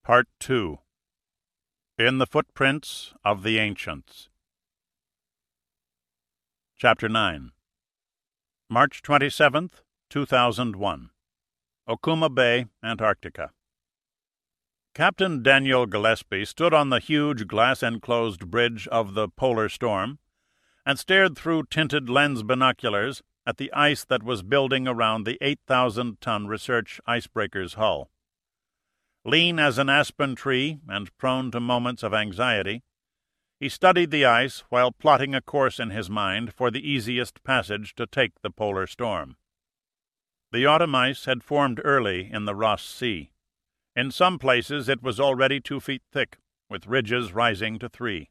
Part 2. In the Footprints of the Ancients. Chapter 9. March 27th, 2001. Okuma Bay, Antarctica. Captain Daniel Gillespie stood on the huge glass-enclosed bridge of the Polar Storm and stared through tinted lens binoculars at the ice that was building around the 8,000-ton research icebreaker's hull. Lean as an aspen tree and prone to moments of anxiety, he studied the ice while plotting a course in his mind for the easiest passage to take the polar storm. The autumn ice had formed early in the Ross Sea. In some places it was already 2 feet thick, with ridges rising to 3.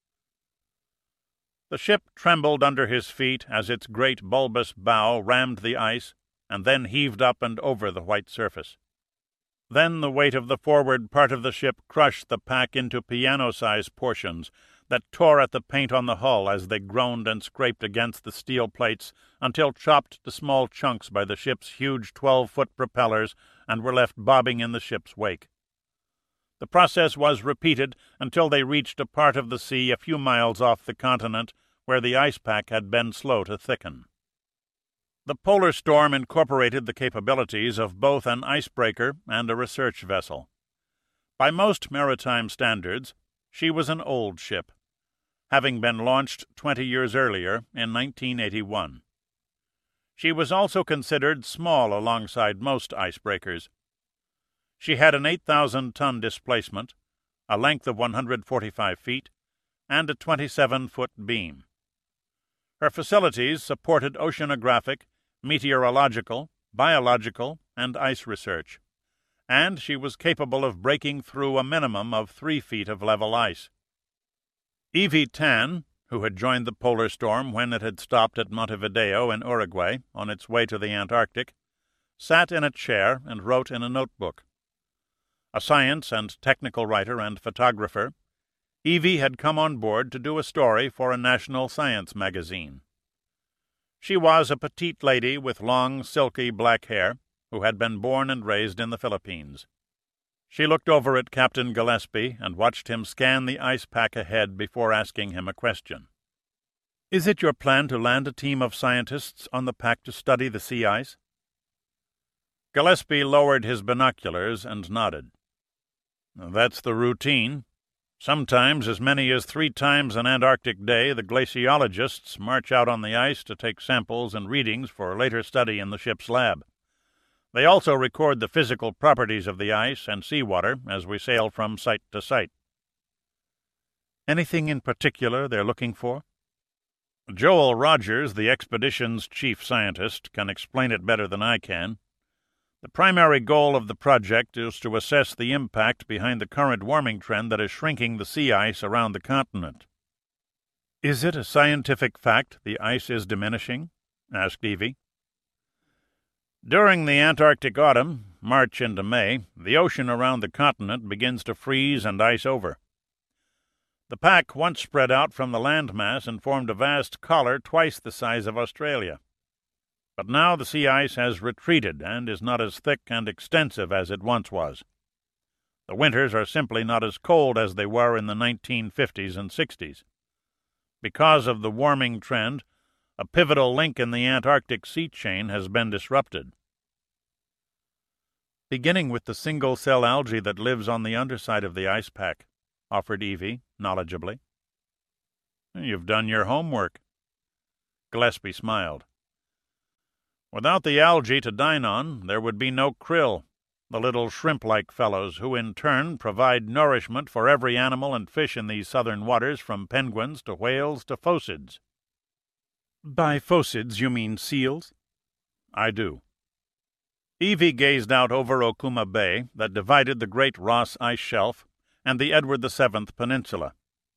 The ship trembled under his feet as its great bulbous bow rammed the ice and then heaved up and over the white surface. Then the weight of the forward part of the ship crushed the pack into piano-sized portions that tore at the paint on the hull as they groaned and scraped against the steel plates until chopped to small chunks by the ship's huge 12-foot propellers and were left bobbing in the ship's wake. The process was repeated until they reached a part of the sea a few miles off the continent where the ice pack had been slow to thicken. The polar storm incorporated the capabilities of both an icebreaker and a research vessel. By most maritime standards, she was an old ship, having been launched 20 years earlier in 1981. She was also considered small alongside most icebreakers. She had an 8,000-ton displacement, a length of 145 feet, and a 27-foot beam. Her facilities supported oceanographic, meteorological, biological, and ice research, and she was capable of breaking through a minimum of 3 feet of level ice. Evie Tan, who had joined the polar storm when it had stopped at Montevideo in Uruguay on its way to the Antarctic, sat in a chair and wrote in a notebook. A science and technical writer and photographer, Evie had come on board to do a story for a national science magazine. She was a petite lady with long, silky black hair, who had been born and raised in the Philippines. She looked over at Captain Gillespie and watched him scan the ice pack ahead before asking him a question. "Is it your plan to land a team of scientists on the pack to study the sea ice?" Gillespie lowered his binoculars and nodded. "That's the routine. Sometimes as many as 3 times an Antarctic day the glaciologists march out on the ice to take samples and readings for later study in the ship's lab. They also record the physical properties of the ice and seawater as we sail from site to site." "Anything in particular they're looking for?" "Joel Rogers, the expedition's chief scientist, can explain it better than I can. The primary goal of the project is to assess the impact behind the current warming trend that is shrinking the sea ice around the continent." "Is it a scientific fact the ice is diminishing?" asked Evie. "During the Antarctic autumn, March into May, the ocean around the continent begins to freeze and ice over. The pack once spread out from the landmass and formed a vast collar twice the size of Australia. But now the sea ice has retreated and is not as thick and extensive as it once was. The winters are simply not as cold as they were in the 1950s and 60s. Because of the warming trend, a pivotal link in the Antarctic sea chain has been disrupted." "Beginning with the single-cell algae that lives on the underside of the ice pack," offered Evie, knowledgeably. "You've done your homework." Gillespie smiled. "Without the algae to dine on, there would be no krill, the little shrimp-like fellows who in turn provide nourishment for every animal and fish in these southern waters, from penguins to whales to phocids." "By phocids you mean seals?" "I do." Evie gazed out over Okuma Bay that divided the great Ross ice shelf and the Edward VII Peninsula.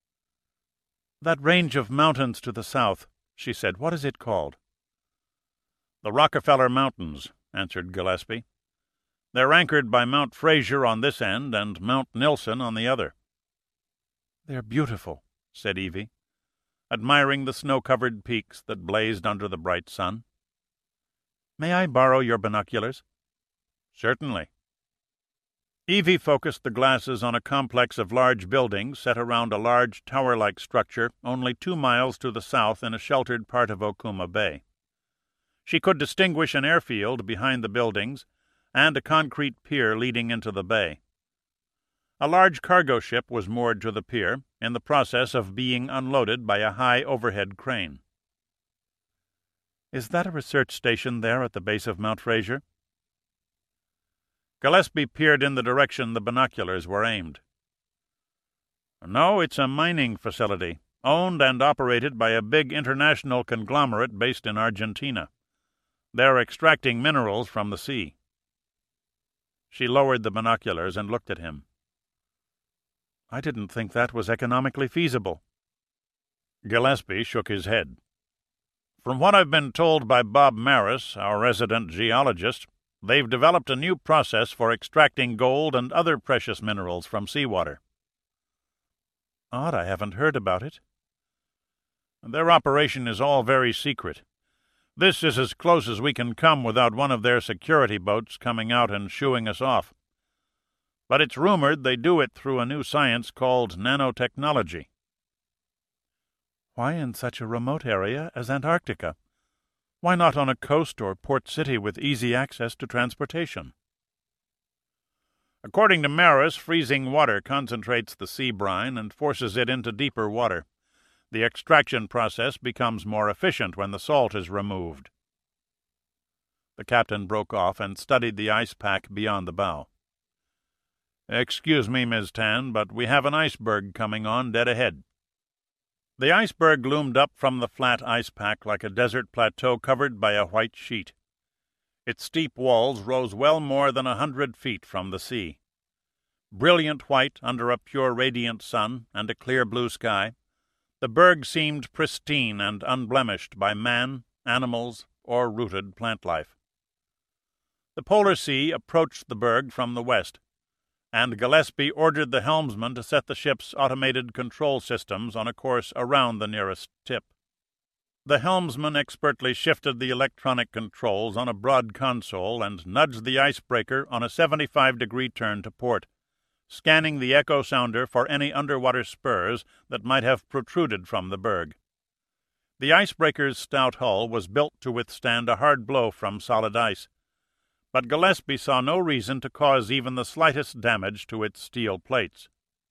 "That range of mountains to the south," she said, "what is it called?" "The Rockefeller Mountains," answered Gillespie. "They're anchored by Mount Fraser on this end and Mount Nilsen on the other." "They're beautiful," said Evie, admiring the snow-covered peaks that blazed under the bright sun. "May I borrow your binoculars?" "Certainly." Evie focused the glasses on a complex of large buildings set around a large tower-like structure only 2 miles to the south in a sheltered part of Okuma Bay. She could distinguish an airfield behind the buildings and a concrete pier leading into the bay. A large cargo ship was moored to the pier, in the process of being unloaded by a high overhead crane. "Is that a research station there at the base of Mount Fraser?" Gillespie peered in the direction the binoculars were aimed. "No, it's a mining facility, owned and operated by a big international conglomerate based in Argentina. They're extracting minerals from the sea." She lowered the binoculars and looked at him. "I didn't think that was economically feasible." Gillespie shook his head. "From what I've been told by Bob Maris, our resident geologist, they've developed a new process for extracting gold and other precious minerals from seawater." "Odd I haven't heard about it." "Their operation is all very secret. This is as close as we can come without one of their security boats coming out and shooing us off. But it's rumored they do it through a new science called nanotechnology." "Why in such a remote area as Antarctica? Why not on a coast or port city with easy access to transportation?" "According to Maris, freezing water concentrates the sea brine and forces it into deeper water. The extraction process becomes more efficient when the salt is removed." The captain broke off and studied the ice pack beyond the bow. "Excuse me, Ms. Tan, but we have an iceberg coming on dead ahead." The iceberg loomed up from the flat ice pack like a desert plateau covered by a white sheet. Its steep walls rose well more than 100 feet from the sea. Brilliant white under a pure radiant sun and a clear blue sky, the berg seemed pristine and unblemished by man, animals, or rooted plant life. The polar sea approached the berg from the west, and Gillespie ordered the helmsman to set the ship's automated control systems on a course around the nearest tip. The helmsman expertly shifted the electronic controls on a broad console and nudged the icebreaker on a 75-degree turn to port, scanning the echo sounder for any underwater spurs that might have protruded from the berg. The icebreaker's stout hull was built to withstand a hard blow from solid ice, but Gillespie saw no reason to cause even the slightest damage to its steel plates.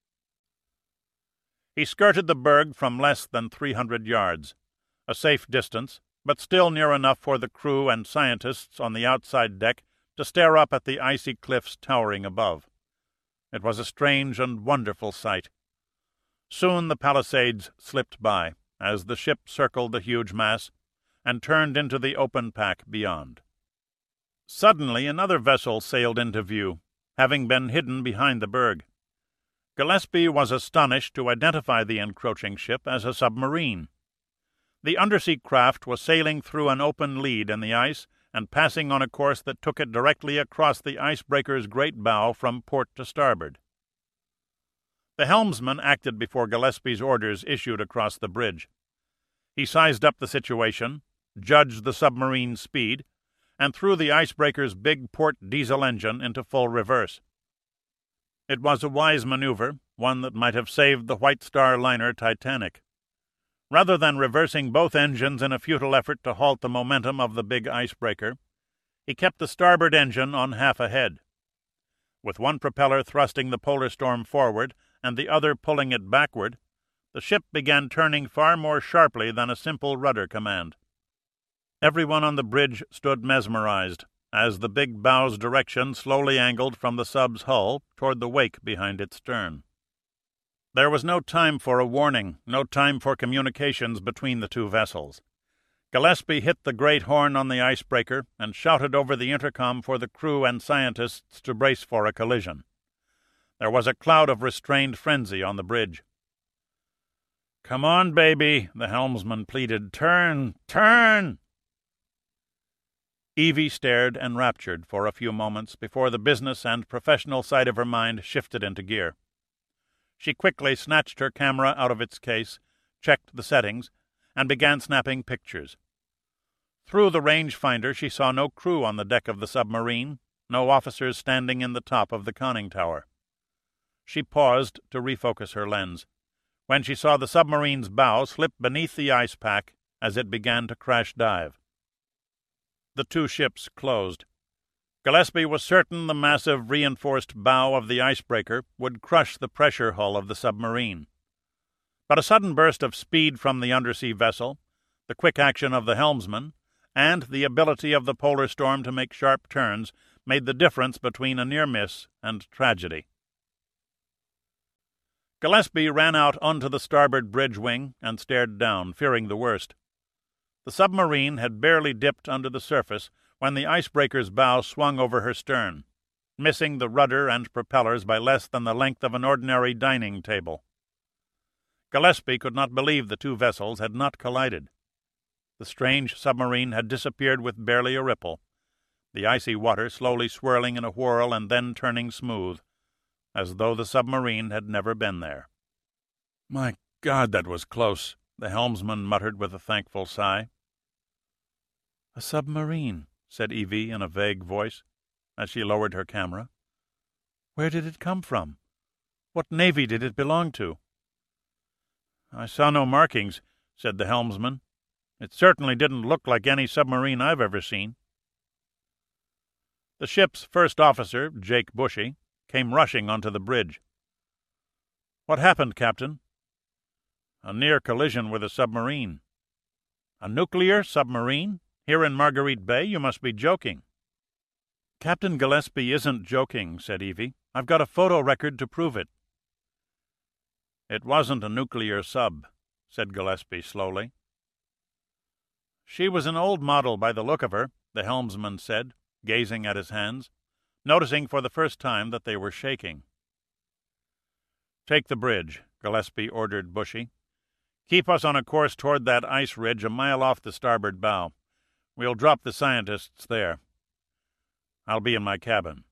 He skirted the berg from less than 300 yards, a safe distance, but still near enough for the crew and scientists on the outside deck to stare up at the icy cliffs towering above. It was a strange and wonderful sight. Soon the Palisades slipped by, as the ship circled the huge mass, and turned into the open pack beyond. Suddenly another vessel sailed into view, having been hidden behind the berg. Gillespie was astonished to identify the encroaching ship as a submarine. The undersea craft was sailing through an open lead in the ice and passing on a course that took it directly across the icebreaker's great bow from port to starboard. The helmsman acted before Gillespie's orders issued across the bridge. He sized up the situation, judged the submarine's speed, and threw the icebreaker's big port diesel engine into full reverse. It was a wise maneuver, one that might have saved the White Star liner Titanic. Rather than reversing both engines in a futile effort to halt the momentum of the big icebreaker, he kept the starboard engine on half ahead. With one propeller thrusting the Polar Storm forward and the other pulling it backward, the ship began turning far more sharply than a simple rudder command. Everyone on the bridge stood mesmerized, as the big bow's direction slowly angled from the sub's hull toward the wake behind its stern. There was no time for a warning, no time for communications between the two vessels. Gillespie hit the great horn on the icebreaker and shouted over the intercom for the crew and scientists to brace for a collision. There was a cloud of restrained frenzy on the bridge. "Come on, baby," the helmsman pleaded. "Turn! Turn!" Evie stared enraptured for a few moments before the business and professional side of her mind shifted into gear. She quickly snatched her camera out of its case, checked the settings, and began snapping pictures. Through the range-finder she saw no crew on the deck of the submarine, no officers standing in the top of the conning tower. She paused to refocus her lens, when she saw the submarine's bow slip beneath the ice pack as it began to crash dive. The two ships closed. Gillespie was certain the massive reinforced bow of the icebreaker would crush the pressure hull of the submarine. But a sudden burst of speed from the undersea vessel, the quick action of the helmsman, and the ability of the Polar Storm to make sharp turns made the difference between a near miss and tragedy. Gillespie ran out onto the starboard bridge wing and stared down, fearing the worst. The submarine had barely dipped under the surface when the icebreaker's bow swung over her stern, missing the rudder and propellers by less than the length of an ordinary dining table. Gillespie could not believe the two vessels had not collided. The strange submarine had disappeared with barely a ripple, the icy water slowly swirling in a whirl and then turning smooth, as though the submarine had never been there. "My God, that was close," the helmsman muttered with a thankful sigh. "A submarine," said Evie in a vague voice, as she lowered her camera. "Where did it come from? What navy did it belong to?" "I saw no markings," said the helmsman. "It certainly didn't look like any submarine I've ever seen." The ship's first officer, Jake Bushy, came rushing onto the bridge. "What happened, Captain?" "A near collision with a submarine." "A nuclear submarine? Here in Marguerite Bay? You must be joking." "Captain Gillespie isn't joking," said Evie. "I've got a photo record to prove it." "It wasn't a nuclear sub," said Gillespie slowly. "She was an old model by the look of her," the helmsman said, gazing at his hands, noticing for the first time that they were shaking. "Take the bridge," Gillespie ordered Bushy. "Keep us on a course toward that ice ridge a mile off the starboard bow. We'll drop the scientists there. I'll be in my cabin."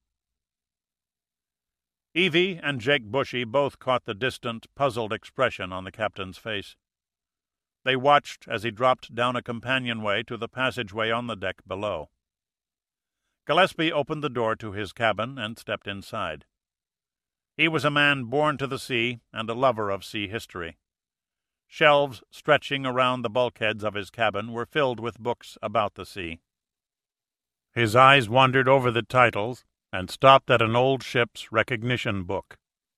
Evie and Jake Bushy both caught the distant, puzzled expression on the captain's face. They watched as he dropped down a companionway to the passageway on the deck below. Gillespie opened the door to his cabin and stepped inside. He was a man born to the sea and a lover of sea history. Shelves stretching around the bulkheads of his cabin were filled with books about the sea. His eyes wandered over the titles and stopped at an old ship's recognition book.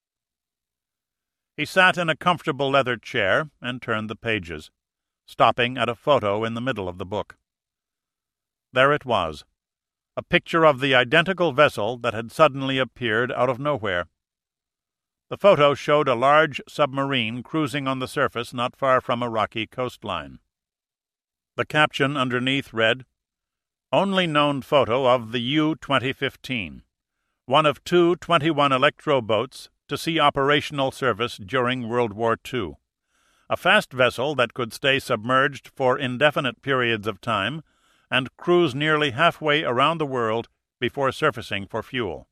He sat in a comfortable leather chair and turned the pages, stopping at a photo in the middle of the book. There it was, a picture of the identical vessel that had suddenly appeared out of nowhere. The photo showed a large submarine cruising on the surface not far from a rocky coastline. The caption underneath read, "Only known photo of the U-2015, one of two 21 Electro boats to see operational service during World War II. A fast vessel that could stay submerged for indefinite periods of time and cruise nearly halfway around the world before surfacing for fuel."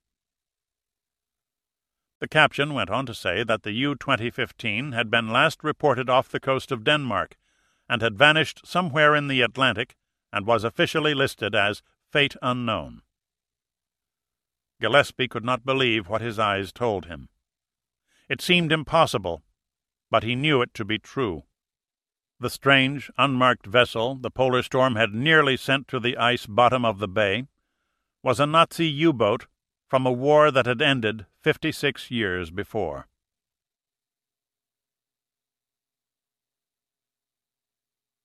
The caption went on to say that the U-2015 had been last reported off the coast of Denmark and had vanished somewhere in the Atlantic and was officially listed as Fate Unknown. Gillespie could not believe what his eyes told him. It seemed impossible, but he knew it to be true. The strange, unmarked vessel the Polar Storm had nearly sent to the ice bottom of the bay was a Nazi U-boat from a war that had ended 56 years before.